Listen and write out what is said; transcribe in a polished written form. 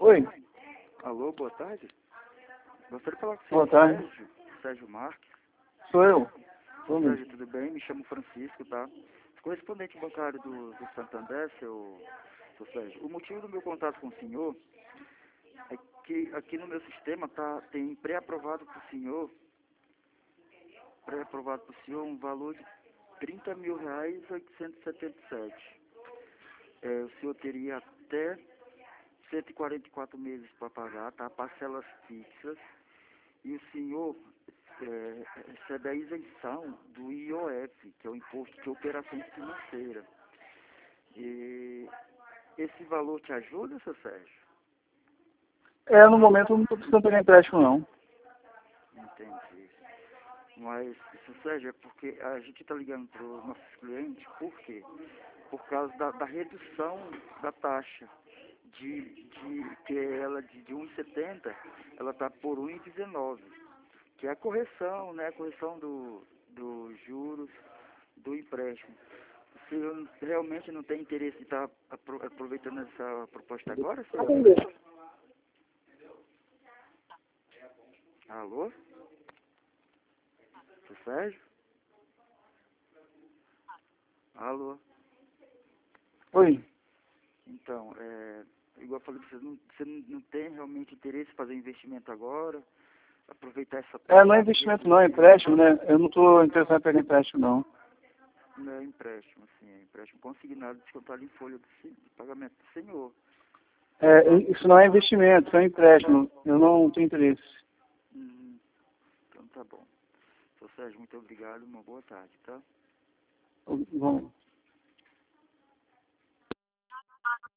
Oi, Alô, boa tarde. Gostaria de falar com o boa senhor tarde. Sérgio Marques. Sou eu. Sou mesmo. Sérgio, tudo bem? Me chamo Francisco, tá? Correspondente bancário do Santander, seu Sérgio. O motivo do meu contato com o senhor é que aqui no meu sistema tem pré-aprovado para o senhor um valor de R$ 30.877. O senhor teria até 144 meses para pagar, tá? Parcelas fixas. E o senhor recebe a isenção do IOF, que é o Imposto de Operações Financeiras. E esse valor te ajuda, seu Sérgio? No momento eu não estou precisando pegar empréstimo, não. Entendi. Mas, seu Sérgio, é porque a gente está ligando para os nossos clientes, por quê? Por causa da redução da taxa. Que ela de 1,70, ela está por 1,19, que é a correção, né? A correção dos juros do empréstimo. O senhor realmente não tem interesse em estar aproveitando essa proposta agora, senhor? Alô? Seu Sérgio? Alô? Oi. Então, igual eu falei para você não tem realmente interesse em fazer investimento agora? Aproveitar essa taxa? Não é investimento não, é empréstimo, né? Eu não estou interessado em pegar empréstimo, não. Não é empréstimo, assim, é empréstimo consignado, descontado em folha de pagamento do senhor. Isso não é investimento, é empréstimo. Eu não tenho interesse. Então tá bom. Seu Sérgio, muito obrigado, uma boa tarde, tá? Bom.